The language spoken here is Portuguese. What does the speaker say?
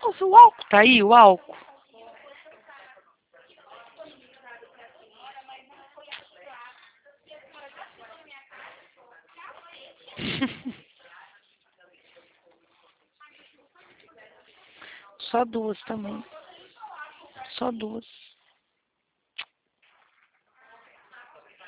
Nossa, o álcool tá aí, o álcool. Só duas também. Só duas.